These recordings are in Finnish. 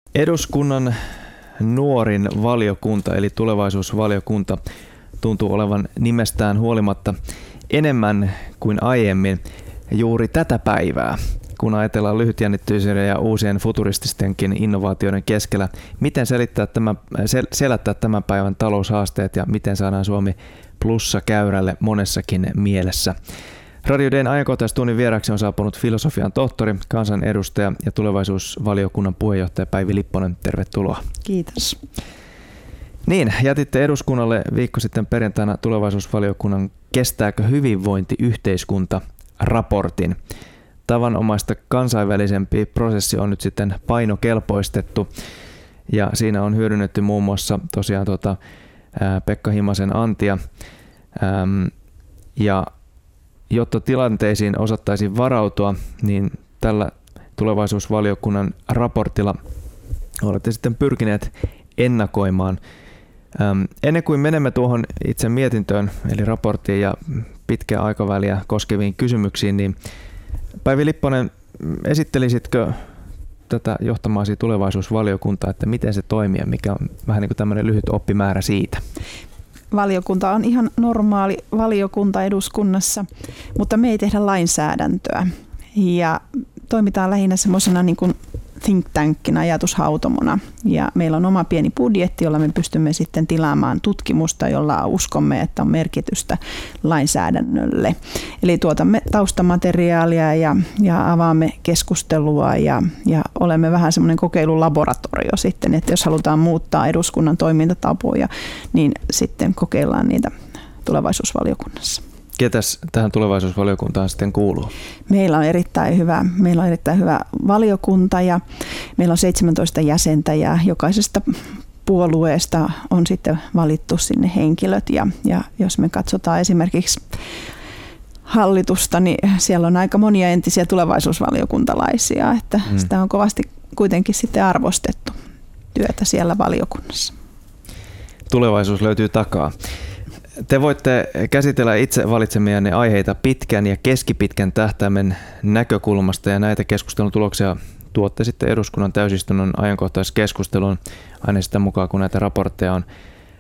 Eduskunnan nuorin valiokunta eli tulevaisuusvaliokunta tuntuu olevan nimestään huolimatta enemmän kuin aiemmin juuri tätä päivää, kun ajatellaan lyhytjännitteisyyden ja uusien futurististenkin innovaatioiden keskellä. Miten selättää tämän päivän taloushaasteet ja miten saadaan Suomi plussakäyrälle monessakin mielessä? Radio Dayn ajankohtaistunnin vieraksi on saapunut filosofian tohtori, kansanedustaja ja tulevaisuusvaliokunnan puheenjohtaja Päivi Lipponen. Tervetuloa. Kiitos. Niin, jätitte eduskunnalle viikko sitten perjantaina tulevaisuusvaliokunnan Kestääkö hyvinvointiyhteiskunta -raportin. Tavanomaista kansainvälisempi prosessi on nyt sitten painokelpoistettu ja siinä on hyödynnetty muun muassa tosiaan Pekka Himasen antia ja jotta tilanteisiin osattaisiin varautua, niin tällä tulevaisuusvaliokunnan raportilla olette sitten pyrkineet ennakoimaan. Ennen kuin menemme tuohon itse mietintöön, eli raporttiin ja pitkää aikaväliä koskeviin kysymyksiin, niin Päivi Lipponen, esittelisitkö tätä johtamaasi tulevaisuusvaliokuntaa, että miten se toimii ja mikä on vähän niin kuin tämmöinen lyhyt oppimäärä siitä? Valiokunta on ihan normaali valiokunta eduskunnassa, mutta me ei tehdä lainsäädäntöä ja toimitaan lähinnä semmoisena niin kuin think tankkina, ajatushautomona. Ja meillä on oma pieni budjetti, jolla me pystymme sitten tilaamaan tutkimusta, jolla uskomme, että on merkitystä lainsäädännölle. Eli tuotamme taustamateriaalia ja avaamme keskustelua ja olemme vähän semmoinen kokeilulaboratorio sitten, että jos halutaan muuttaa eduskunnan toimintatapoja, niin sitten kokeillaan niitä tulevaisuusvaliokunnassa. Ketäs tähän tulevaisuusvaliokuntaan sitten kuuluu? Meillä on erittäin hyvä valiokunta ja meillä on 17 jäsentä ja jokaisesta puolueesta on sitten valittu sinne henkilöt. Ja jos me katsotaan esimerkiksi hallitusta, niin siellä on aika monia entisiä tulevaisuusvaliokuntalaisia, että sitä on kovasti kuitenkin sitten arvostettu työtä siellä valiokunnassa. Tulevaisuus löytyy takaa. Te voitte käsitellä itse valitsemianne aiheita pitkän ja keskipitkän tähtäimen näkökulmasta ja näitä keskustelun tuloksia tuotte sitten eduskunnan täysistunnon ajankohtaiskeskustelun aina sitä mukaan, kun näitä raportteja on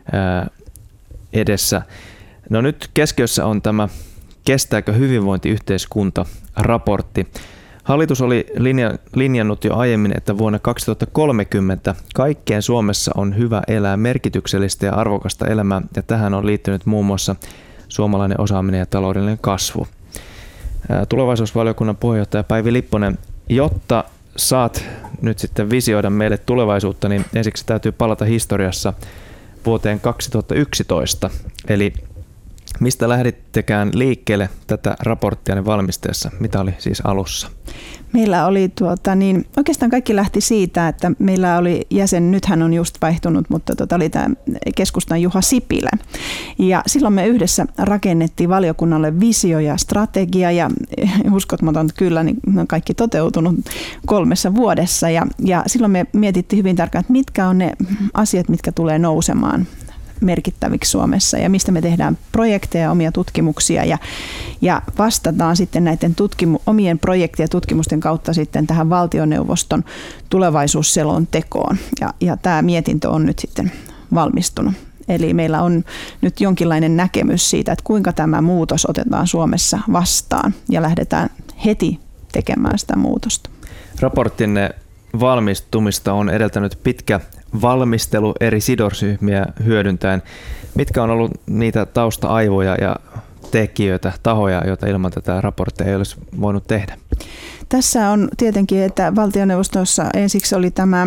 edessä. No nyt keskiössä on tämä Kestääkö hyvinvointiyhteiskunta -raportti. Hallitus oli linjannut jo aiemmin, että vuonna 2030 kaikkeen Suomessa on hyvä elää merkityksellistä ja arvokasta elämää, ja tähän on liittynyt muun muassa suomalainen osaaminen ja taloudellinen kasvu. Tulevaisuusvaliokunnan puheenjohtaja Päivi Lipponen, jotta saat nyt sitten visioida meille tulevaisuutta, niin ensiksi täytyy palata historiassa vuoteen 2011, eli mistä lähdittekään liikkeelle tätä raporttia valmisteessa? Mitä oli siis alussa? Meillä oli oikeastaan kaikki lähti siitä, että meillä oli jäsen, nyt hän on just vaihtunut, mutta oli tämä keskustan Juha Sipilä. Ja silloin me yhdessä rakennettiin valiokunnalle visio ja strategia ja uskotmaton kyllä, niin ne on kaikki toteutunut 3 vuodessa. Ja silloin me mietittiin hyvin tarkkaan, että mitkä on ne asiat, mitkä tulee nousemaan merkittäviksi Suomessa ja mistä me tehdään projekteja ja omia tutkimuksia ja vastataan sitten näiden omien projektien ja tutkimusten kautta sitten tähän valtioneuvoston tulevaisuusselontekoon ja tämä mietintö on nyt sitten valmistunut. Eli meillä on nyt jonkinlainen näkemys siitä, että kuinka tämä muutos otetaan Suomessa vastaan ja lähdetään heti tekemään sitä muutosta. Raporttinne valmistumista on edeltänyt pitkä valmistelu eri sidosryhmiä hyödyntäen. Mitkä on ollut niitä tausta-aivoja ja tekijöitä, tahoja, joita ilman tätä raporttia ei olisi voinut tehdä? Tässä on tietenkin, että valtioneuvostossa ensiksi oli tämä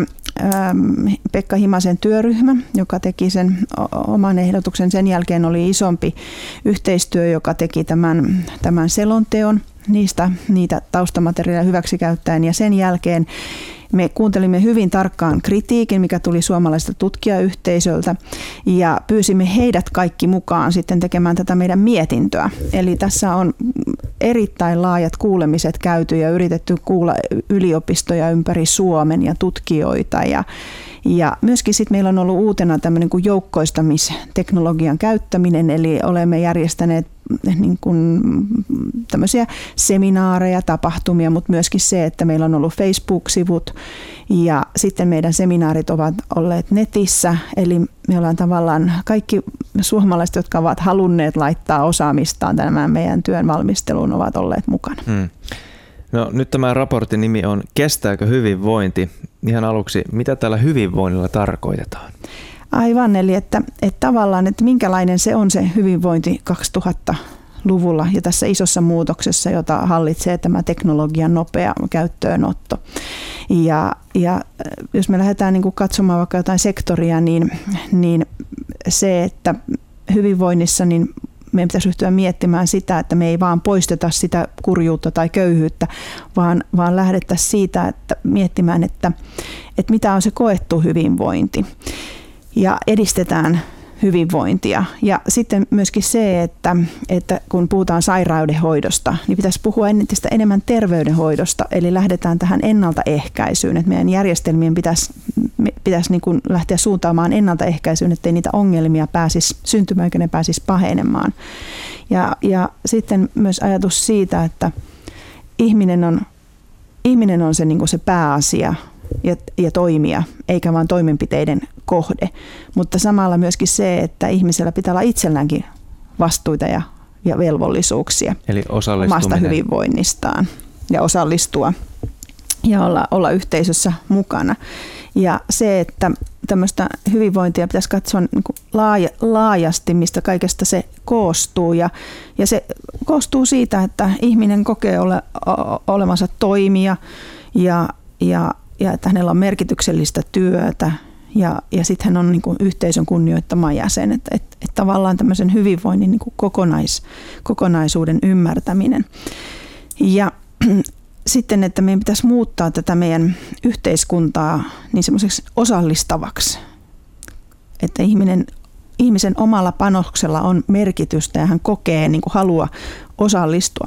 Pekka Himasen työryhmä, joka teki sen oman ehdotuksen. Sen jälkeen oli isompi yhteistyö, joka teki tämän selonteon niitä taustamateriaaleja hyväksi käyttäen. Ja sen jälkeen me kuuntelimme hyvin tarkkaan kritiikin, mikä tuli suomalaiselta tutkijayhteisöltä ja pyysimme heidät kaikki mukaan sitten tekemään tätä meidän mietintöä. Eli tässä on erittäin laajat kuulemiset käyty ja yritetty kuulla yliopistoja ympäri Suomen ja tutkijoita ja myöskin sitten meillä on ollut uutena tämmöinen kuin joukkoistamisteknologian käyttäminen, eli olemme järjestäneet niin kuin tämmöisiä seminaareja, tapahtumia, mutta myöskin se, että meillä on ollut Facebook-sivut ja sitten meidän seminaarit ovat olleet netissä. Eli me ollaan tavallaan kaikki suomalaiset, jotka ovat halunneet laittaa osaamistaan tämän meidän työn valmisteluun, ovat olleet mukana. No, nyt tämä raportin nimi on Kestääkö hyvinvointi? Ihan aluksi, mitä tällä hyvinvoinnilla tarkoitetaan? Aivan, eli että tavallaan, että minkälainen se on se hyvinvointi 2000-luvulla ja tässä isossa muutoksessa, jota hallitsee tämä teknologian nopea käyttöönotto. Ja jos me lähdetään niin kuin katsomaan vaikka jotain sektoria, niin se, että hyvinvoinnissa niin meidän pitäisi ryhtyä miettimään sitä, että me ei vaan poisteta sitä kurjuutta tai köyhyyttä, vaan lähdettäisiin siitä, että miettimään, että mitä on se koettu hyvinvointi. Ja edistetään hyvinvointia. Ja sitten myöskin se, että kun puhutaan sairaudenhoidosta, niin pitäisi puhua entistä enemmän terveydenhoidosta, eli lähdetään tähän ennaltaehkäisyyn, että meidän järjestelmien pitäisi niin kuin lähteä suuntaamaan ennaltaehkäisyyn, ettei niitä ongelmia pääsisi syntymään, eikä ne pääsisi pahenemaan. Ja sitten myös ajatus siitä, että ihminen on se, niin kuin se pääasia ja toimija, eikä vain toimenpiteiden kohde. Mutta samalla myöskin se, että ihmisellä pitää olla itselläänkin vastuita ja velvollisuuksia eli omasta hyvinvoinnistaan ja osallistua ja olla yhteisössä mukana. Ja se, että tämmöistä hyvinvointia pitäisi katsoa niin kuin laajasti, mistä kaikesta se koostuu. Ja se koostuu siitä, että ihminen kokee olevansa toimija ja että hänellä on merkityksellistä työtä ja sitten hän on niin kuin yhteisön kunnioittama jäsen. Että tavallaan tämmöisen hyvinvoinnin niin kuin kokonaisuuden ymmärtäminen. Ja sitten, että meidän pitäisi muuttaa tätä meidän yhteiskuntaa niin semmoiseksi osallistavaksi, että ihmisen omalla panoksella on merkitystä ja hän kokee niin kuin halua osallistua.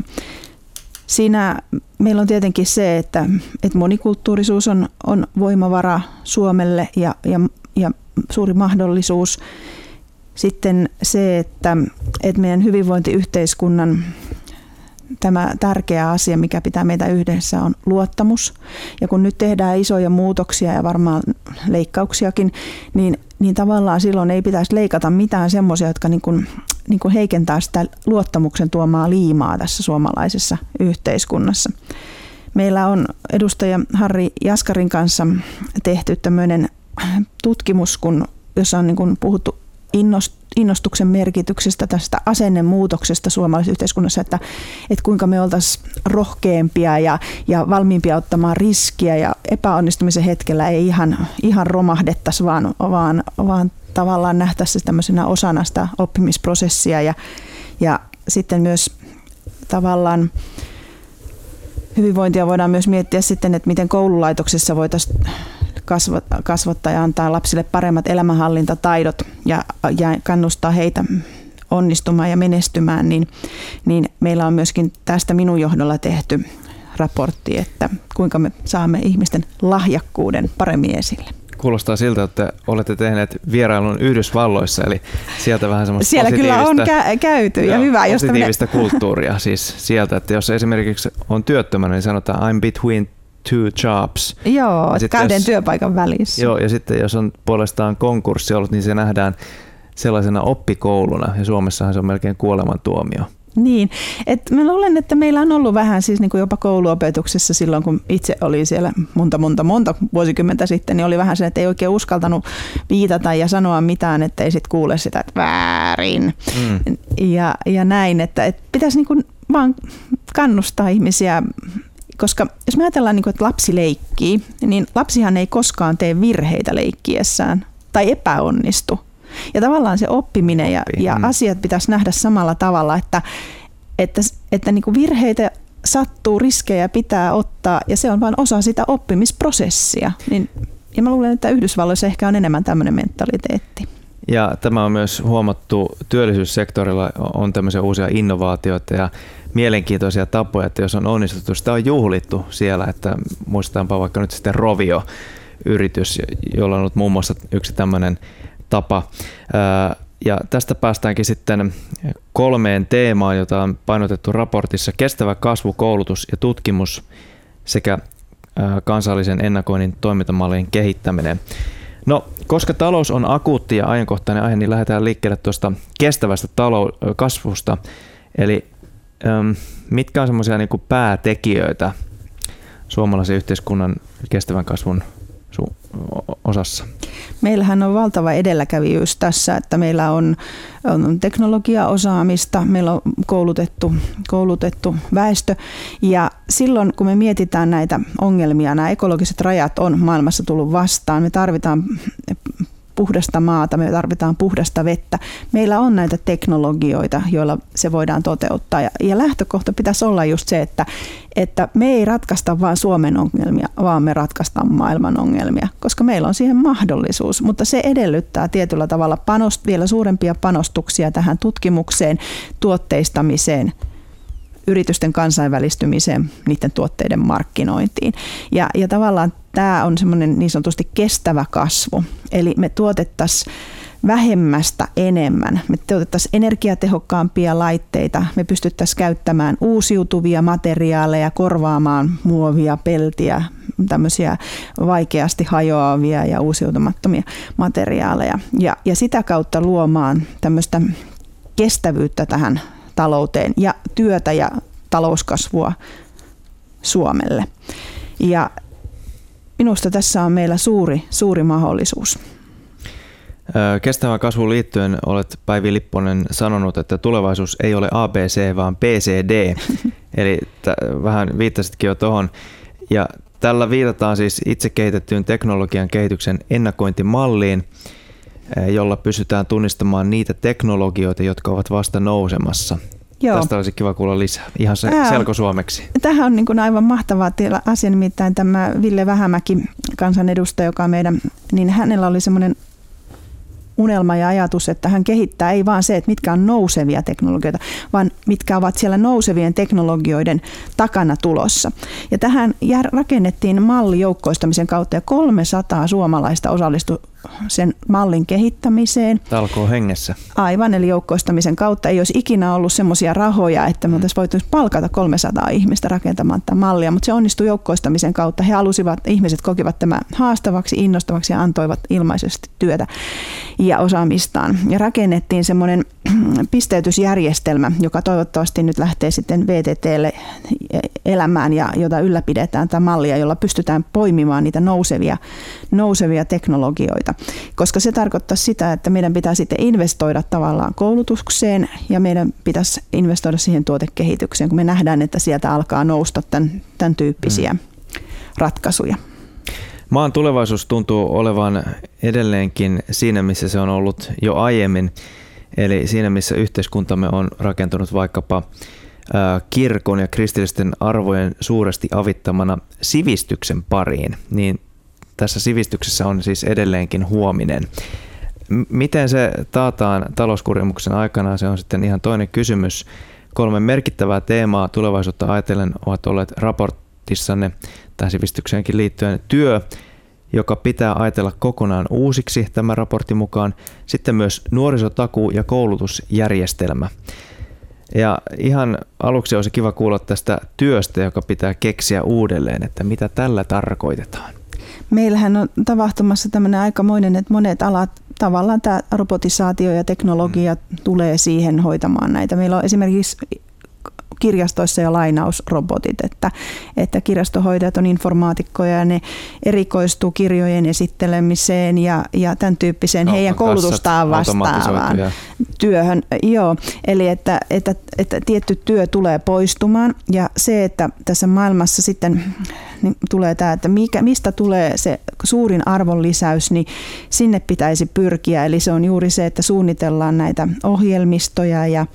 Siinä meillä on tietenkin se, että monikulttuurisuus on voimavara Suomelle ja suuri mahdollisuus. Sitten se, että meidän hyvinvointiyhteiskunnan tämä tärkeä asia, mikä pitää meitä yhdessä, on luottamus. Ja kun nyt tehdään isoja muutoksia ja varmaan leikkauksiakin, niin tavallaan silloin ei pitäisi leikata mitään semmoisia, jotka niin kuin heikentää sitä luottamuksen tuomaa liimaa tässä suomalaisessa yhteiskunnassa. Meillä on edustaja Harri Jaskarin kanssa tehty tämmöinen tutkimus, jossa on niin kuin puhuttu innostuksen merkityksestä, tästä asennemuutoksesta suomalaisessa yhteiskunnassa, että kuinka me oltaisiin rohkeampia ja valmiimpia ottamaan riskiä ja epäonnistumisen hetkellä ei ihan romahdettaisi, vaan tavallaan nähtäisiin tämmöisenä osana sitä oppimisprosessia ja sitten myös tavallaan hyvinvointia voidaan myös miettiä sitten, että miten koululaitoksessa voitaisiin kasvattaa ja antaa lapsille paremmat elämänhallintataidot ja kannustaa heitä onnistumaan ja menestymään, niin meillä on myöskin tästä minun johdolla tehty raportti, että kuinka me saamme ihmisten lahjakkuuden paremmin esille. Kuulostaa siltä, että olette tehneet vierailun Yhdysvalloissa, eli sieltä vähän semmoista siellä kyllä on käyty ja hyvä. Positiivista kulttuuria siis sieltä, että jos esimerkiksi on työttömänä, niin sanotaan I'm between two jobs. Joo, kahden työpaikan välissä. Joo, ja sitten jos on puolestaan konkurssi ollut, niin se nähdään sellaisena oppikouluna, ja Suomessahan se on melkein kuolemantuomio. Niin, että mä luulen, että meillä on ollut vähän siis niin kuin jopa kouluopetuksessa silloin, kun itse oli siellä monta vuosikymmentä sitten, niin oli vähän se, että ei oikein uskaltanut viitata ja sanoa mitään, että ei sitten kuule sitä, että väärin. Ja näin, että pitäisi niin kuin vaan kannustaa ihmisiä, koska jos me ajatellaan, että lapsi leikkii, niin lapsihan ei koskaan tee virheitä leikkiessään tai epäonnistu. Ja tavallaan se oppiminen ja asiat pitäisi nähdä samalla tavalla, että niin kuin virheitä sattuu, riskejä pitää ottaa ja se on vain osa sitä oppimisprosessia. Ja mä luulen, että Yhdysvalloissa ehkä on enemmän tämmöinen mentaliteetti. Ja tämä on myös huomattu työllisyyssektorilla, on tämmöisiä uusia innovaatioita ja mielenkiintoisia tapoja, että jos on onnistuttu, sitä on juhlittu siellä, että muistetaanpa vaikka nyt sitten Rovio-yritys, jolla on ollut muun muassa yksi tämmöinen tapa Ja tästä päästäänkin sitten 3 teemaan, jota on painotettu raportissa: kestävä kasvu, koulutus ja tutkimus sekä kansallisen ennakoinnin toimintamallien kehittäminen. No, koska talous on akuutti ja ajankohtainen aihe, niin lähdetään liikkeelle tuosta kestävästä kasvusta. Eli mitkä on semmoisia niin kuin päätekijöitä suomalaisen yhteiskunnan kestävän kasvun osassa? Meillähän on valtava edelläkävijyys tässä, että meillä on teknologiaosaamista, meillä on koulutettu väestö, ja silloin kun me mietitään näitä ongelmia, nämä ekologiset rajat on maailmassa tullut vastaan, me tarvitaan puhdasta maata, me tarvitaan puhdasta vettä. Meillä on näitä teknologioita, joilla se voidaan toteuttaa. Ja lähtökohta pitäisi olla just se, että me ei ratkaista vain Suomen ongelmia, vaan me ratkaistaan maailman ongelmia, koska meillä on siihen mahdollisuus. Mutta se edellyttää tietyllä tavalla vielä suurempia panostuksia tähän tutkimukseen, tuotteistamiseen, yritysten kansainvälistymiseen, niiden tuotteiden markkinointiin. Ja tavallaan tämä on semmoinen niin sanotusti kestävä kasvu. Eli me tuotettaisiin vähemmästä enemmän. Me tuotettaisiin energiatehokkaampia laitteita. Me pystyttäisiin käyttämään uusiutuvia materiaaleja, korvaamaan muovia, peltiä, tämmöisiä vaikeasti hajoavia ja uusiutumattomia materiaaleja. Ja sitä kautta luomaan tämmöistä kestävyyttä tähän talouteen ja työtä ja talouskasvua Suomelle. Ja minusta tässä on meillä suuri mahdollisuus. Kestävään kasvuun liittyen olet, Päivi Lipponen, sanonut, että tulevaisuus ei ole ABC, vaan PCD. Eli vähän viittasitkin jo tuohon. Ja tällä viitataan siis itse kehitettyyn teknologian kehityksen ennakointimalliin, jolla pystytään tunnistamaan niitä teknologioita, jotka ovat vasta nousemassa. Joo. Tästä olisi kiva kuulla lisää, ihan selkosuomeksi. Tämähän on niin kuin aivan mahtava asia, nimittäin tämä Ville Vähämäki, kansanedustaja, joka meidän, niin hänellä oli semmoinen unelma ja ajatus, että hän kehittää ei vaan se, että mitkä on nousevia teknologioita, vaan mitkä ovat siellä nousevien teknologioiden takana tulossa. Ja tähän rakennettiin malli joukkoistamisen kautta ja 300 suomalaista osallistui sen mallin kehittämiseen. Talkoo hengessä. Aivan, eli joukkoistamisen kautta ei olisi ikinä ollut semmoisia rahoja, että me oltaisiin voitu palkata 300 ihmistä rakentamaan tätä mallia, mutta se onnistui joukkoistamisen kautta. Ihmiset kokivat tämän haastavaksi, innostavaksi ja antoivat ilmaisesti työtä ja osaamistaan. Ja rakennettiin semmoinen pisteytysjärjestelmä, joka toivottavasti nyt lähtee sitten VTT:lle elämään ja jota ylläpidetään tämä mallia, jolla pystytään poimimaan niitä nousevia teknologioita. Koska se tarkoittaa sitä, että meidän pitää sitten investoida tavallaan koulutukseen ja meidän pitäisi investoida siihen tuotekehitykseen, kun me nähdään, että sieltä alkaa nousta tämän tyyppisiä ratkaisuja. Maan tulevaisuus tuntuu olevan edelleenkin siinä, missä se on ollut jo aiemmin. Eli siinä, missä yhteiskuntamme on rakentunut vaikkapa kirkon ja kristillisten arvojen suuresti avittamana sivistyksen pariin, niin tässä sivistyksessä on siis edelleenkin huominen. Miten se taataan talouskurimuksen aikana, se on sitten ihan toinen kysymys. 3 merkittävää teemaa tulevaisuutta ajatellen ovat olleet raportissanne tähän sivistykseenkin liittyen: työ, joka pitää ajatella kokonaan uusiksi tämän raportin mukaan. Sitten myös nuorisotakuu ja koulutusjärjestelmä. Ja ihan aluksi olisi kiva kuulla tästä työstä, joka pitää keksiä uudelleen, että mitä tällä tarkoitetaan. Meillähän on tapahtumassa tämmöinen aikamoinen, että monet alat, tavallaan tämä robotisaatio ja teknologia tulee siihen hoitamaan näitä. Meillä on esimerkiksi kirjastoissa jo lainausrobotit, että kirjastohoitajat on informaatikkoja ja ne erikoistuu kirjojen esittelemiseen ja tämän tyyppiseen heidän koulutustaan vastaavaan työhön. Joo, eli että tietty työ tulee poistumaan ja se, että tässä maailmassa sitten niin tulee tämä, että mistä tulee se suurin arvonlisäys, niin sinne pitäisi pyrkiä. Eli se on juuri se, että suunnitellaan näitä ohjelmistoja ja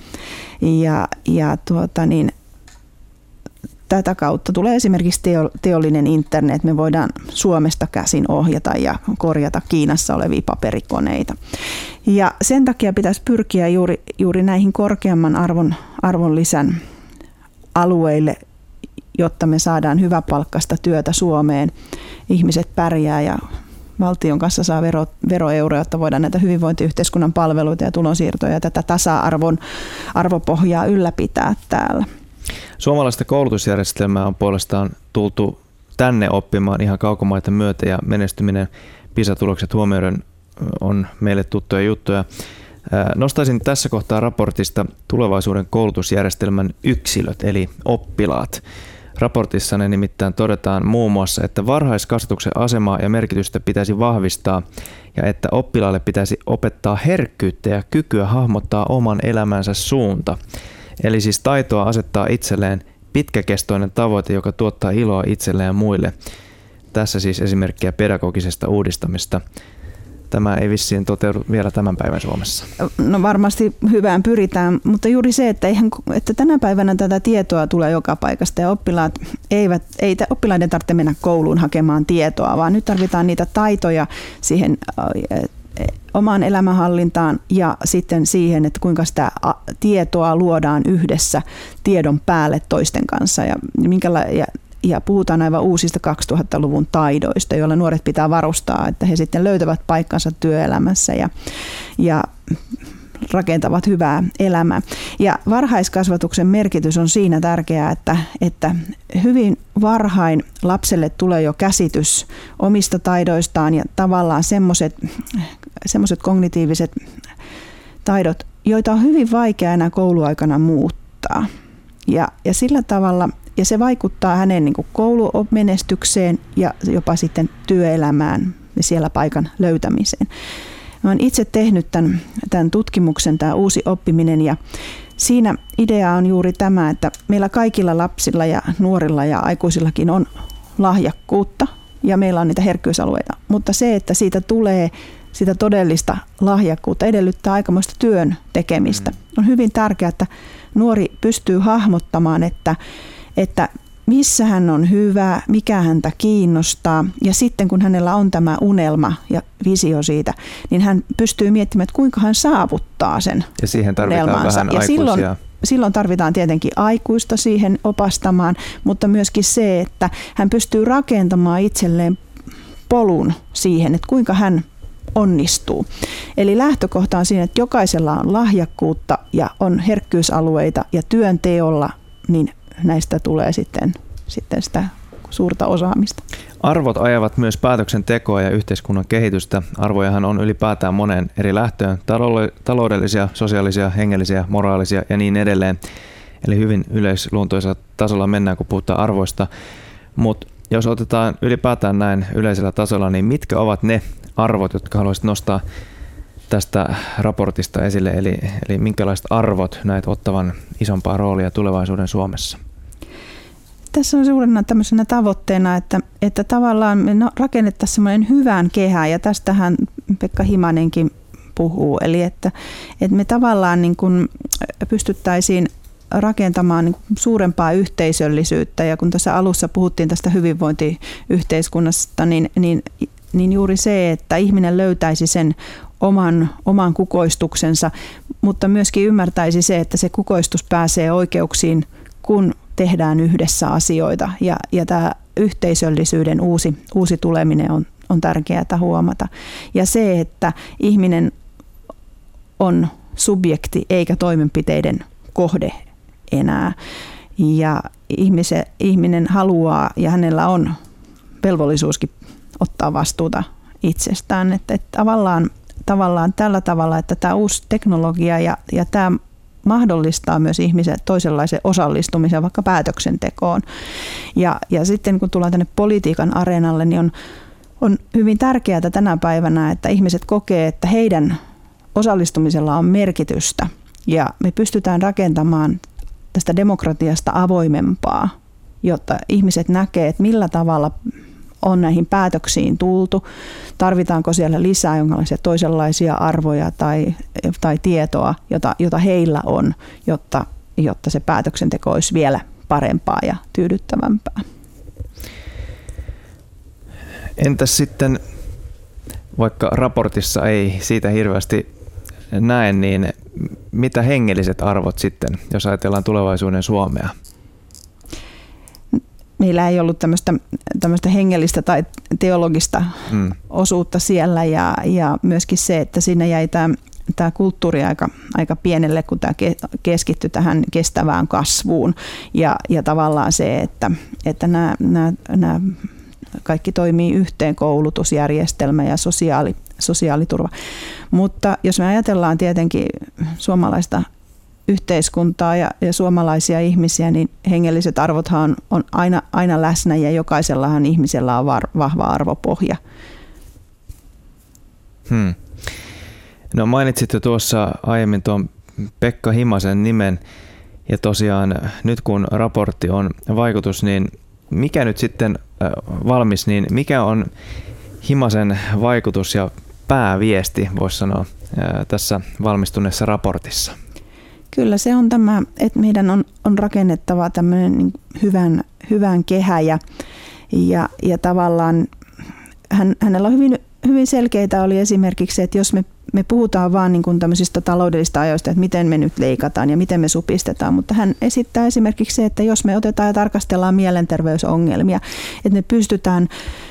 tätä kautta tulee esimerkiksi teollinen internet. Me voidaan Suomesta käsin ohjata ja korjata Kiinassa olevia paperikoneita. Ja sen takia pitäisi pyrkiä juuri näihin korkeamman arvonlisän alueille, jotta me saadaan hyväpalkkaista työtä Suomeen. Ihmiset pärjää ja valtion kanssa saa veroeuroja, jotta voidaan näitä hyvinvointiyhteiskunnan palveluita ja tulonsiirtoja ja tätä tasa-arvon arvopohjaa ylläpitää täällä. Suomalaista koulutusjärjestelmää on puolestaan tultu tänne oppimaan ihan kaukomaita myötä ja menestyminen PISA-tulokset huomioiden on meille tuttuja juttuja. Nostaisin tässä kohtaa raportista tulevaisuuden koulutusjärjestelmän yksilöt eli oppilaat. Raportissa ne nimittäin todetaan muun muassa, että varhaiskasvatuksen asemaa ja merkitystä pitäisi vahvistaa ja että oppilaalle pitäisi opettaa herkkyyttä ja kykyä hahmottaa oman elämänsä suunta. Eli siis taitoa asettaa itselleen pitkäkestoinen tavoite, joka tuottaa iloa itselleen ja muille. Tässä siis esimerkkiä pedagogisesta uudistamista. Tämä ei vissiin toteudu vielä tämän päivän Suomessa. No varmasti hyvään pyritään, mutta juuri se, että tänä päivänä tätä tietoa tulee joka paikasta ja oppilaiden tarvitse mennä kouluun hakemaan tietoa, vaan nyt tarvitaan niitä taitoja siihen omaan elämänhallintaan ja sitten siihen, että kuinka sitä tietoa luodaan yhdessä tiedon päälle toisten kanssa ja puhutaan aivan uusista 2000-luvun taidoista, joilla nuoret pitää varustaa, että he sitten löytävät paikkansa työelämässä ja rakentavat hyvää elämää. Ja varhaiskasvatuksen merkitys on siinä tärkeää, että hyvin varhain lapselle tulee jo käsitys omista taidoistaan ja tavallaan semmoiset kognitiiviset taidot, joita on hyvin vaikea enää kouluaikana muuttaa. Ja sillä tavalla, ja se vaikuttaa hänen niin kuin koulumenestykseen ja jopa sitten työelämään ja siellä paikan löytämiseen. Mä olen itse tehnyt tämän tutkimuksen, tämä uusi oppiminen, ja siinä idea on juuri tämä, että meillä kaikilla lapsilla ja nuorilla ja aikuisillakin on lahjakkuutta ja meillä on niitä herkkyysalueita, mutta se, että siitä tulee sitä todellista lahjakkuutta, edellyttää aikamoista työn tekemistä. On hyvin tärkeää, että nuori pystyy hahmottamaan, että missä hän on hyvä, mikä häntä kiinnostaa, ja sitten kun hänellä on tämä unelma ja visio siitä, niin hän pystyy miettimään, että kuinka hän saavuttaa sen ja siihen tarvitaan unelmansa. vähän ja aikuisia. Silloin tarvitaan tietenkin aikuista siihen opastamaan, mutta myöskin se, että hän pystyy rakentamaan itselleen polun siihen, että kuinka hän onnistuu. Eli lähtökohta on siinä, että jokaisella on lahjakkuutta ja on herkkyysalueita ja työnteolla, niin näistä tulee sitten sitä suurta osaamista. Arvot ajavat myös päätöksentekoa ja yhteiskunnan kehitystä. Arvojahan on ylipäätään moneen eri lähtöön, taloudellisia, sosiaalisia, hengellisiä, moraalisia ja niin edelleen. Eli hyvin yleisluontoisella tasolla mennään, kun puhutaan arvoista. Mutta jos otetaan ylipäätään näin yleisellä tasolla, niin mitkä ovat ne arvot, jotka haluaisit nostaa tästä raportista esille? Eli minkälaiset arvot näet ottavan isompaa roolia tulevaisuuden Suomessa? Tässä on suurena tämmöisenä tavoitteena, että tavallaan me rakennettaisiin semmoinen hyvän kehä, ja tästähän Pekka Himanenkin puhuu. Eli että me tavallaan niin kuin pystyttäisiin rakentamaan niin kuin suurempaa yhteisöllisyyttä, ja kun tässä alussa puhuttiin tästä hyvinvointiyhteiskunnasta, niin juuri se, että ihminen löytäisi sen oman kukoistuksensa, mutta myöskin ymmärtäisi se, että se kukoistus pääsee oikeuksiin, kun tehdään yhdessä asioita. Ja tämä yhteisöllisyyden uusi tuleminen on tärkeää huomata. Ja se, että ihminen on subjekti eikä toimenpiteiden kohde enää. Ja ihminen haluaa ja hänellä on velvollisuuskin ottaa vastuuta itsestään. Että tavallaan tällä tavalla, että tämä uusi teknologia ja tämä mahdollistaa myös ihmisen toisenlaisen osallistumisen vaikka päätöksentekoon. Ja sitten kun tullaan tänne politiikan areenalle, niin on hyvin tärkeää tänä päivänä, että ihmiset kokee, että heidän osallistumisella on merkitystä. Ja me pystytään rakentamaan tästä demokratiasta avoimempaa, jotta ihmiset näkee, että millä tavalla on näihin päätöksiin tultu, tarvitaanko siellä lisää jonkinlaisia toisenlaisia arvoja tai tietoa, jota heillä on, jotta se päätöksenteko olisi vielä parempaa ja tyydyttävämpää. Entäs sitten, vaikka raportissa ei siitä hirveästi näe, niin mitä hengelliset arvot sitten, jos ajatellaan tulevaisuuden Suomea? meillä ei ollut tämmöistä hengellistä tai teologista osuutta siellä ja myöskin se, että siinä jäi tämä kulttuuri aika pienelle, kun tämä keskittyi tähän kestävään kasvuun ja tavallaan se, että nämä kaikki toimii yhteen, koulutusjärjestelmä ja sosiaaliturva. Mutta jos me ajatellaan tietenkin suomalaista yhteiskuntaa ja suomalaisia ihmisiä, niin hengelliset arvothan on aina läsnä ja jokaisellahan ihmisellä on vahva arvopohja. No mainitsit jo tuossa aiemmin tuon Pekka Himasen nimen ja tosiaan nyt kun raportti on vaikutus, niin mikä nyt sitten valmis, niin mikä on Himasen vaikutus ja pääviesti, voisi sanoa, tässä valmistuneessa raportissa? Kyllä se on tämä, että meidän on rakennettava tämmöinen niin hyvän kehä ja tavallaan hänellä on hyvin selkeitä oli esimerkiksi se, että jos me puhutaan vaan niin kuin tämmöisistä taloudellisista ajoista, että miten me nyt leikataan ja miten me supistetaan, mutta hän esittää esimerkiksi se, että jos me otetaan ja tarkastellaan mielenterveysongelmia, että me pystytään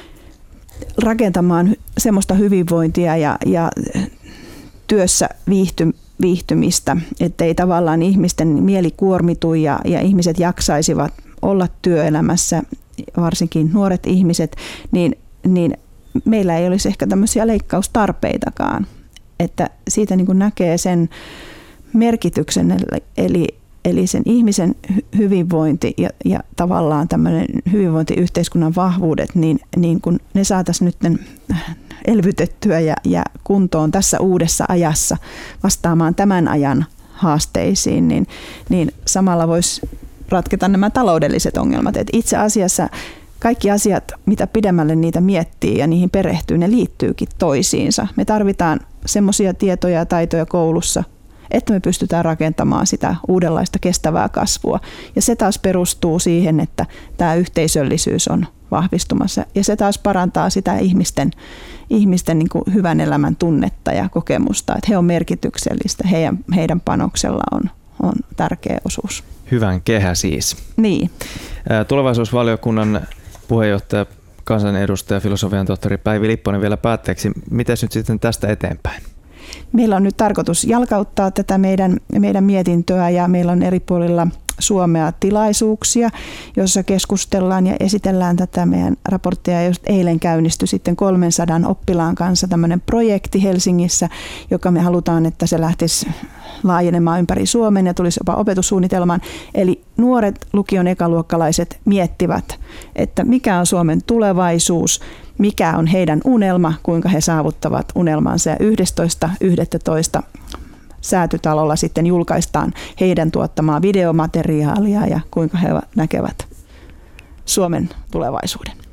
rakentamaan semmoista hyvinvointia ja työssä viihtymistä, ettei tavallaan ihmisten mieli kuormitu ja ihmiset jaksaisivat olla työelämässä, varsinkin nuoret ihmiset, niin meillä ei olisi ehkä tämmöisiä leikkaustarpeitakaan. Että siitä niin kuin näkee sen merkityksen, eli sen ihmisen hyvinvointi ja tavallaan tämmöinen hyvinvointiyhteiskunnan vahvuudet, niin kun ne saataisiin nyt elvytettyä ja kuntoon tässä uudessa ajassa vastaamaan tämän ajan haasteisiin, niin samalla voisi ratketa nämä taloudelliset ongelmat. Et itse asiassa kaikki asiat, mitä pidemmälle niitä miettii ja niihin perehtyy, ne liittyykin toisiinsa. Me tarvitaan semmoisia tietoja ja taitoja koulussa, että me pystytään rakentamaan sitä uudenlaista kestävää kasvua. Ja se taas perustuu siihen, että tämä yhteisöllisyys on vahvistumassa. Ja se taas parantaa sitä ihmisten niin kuin hyvän elämän tunnetta ja kokemusta, että he on merkityksellistä, heidän panoksella on tärkeä osuus. Hyvän kehä siis. Niin. Tulevaisuusvaliokunnan puheenjohtaja, kansanedustaja, filosofian tohtori Päivi Lipponen vielä päätteeksi. Mitäs nyt sitten tästä eteenpäin? Meillä on nyt tarkoitus jalkauttaa tätä meidän mietintöä ja meillä on eri puolilla Suomea tilaisuuksia, joissa keskustellaan ja esitellään tätä meidän raporttia. Just eilen käynnistyi sitten 300 oppilaan kanssa tämmöinen projekti Helsingissä, joka me halutaan, että se lähtisi laajenemaan ympäri Suomen ja tulisi jopa opetussuunnitelmaan. Eli nuoret lukion ekaluokkalaiset miettivät, että mikä on Suomen tulevaisuus, mikä on heidän unelma, kuinka he saavuttavat unelmansa. Ja 11.11. Säätytalolla sitten julkaistaan heidän tuottamaa videomateriaalia ja kuinka he näkevät Suomen tulevaisuuden.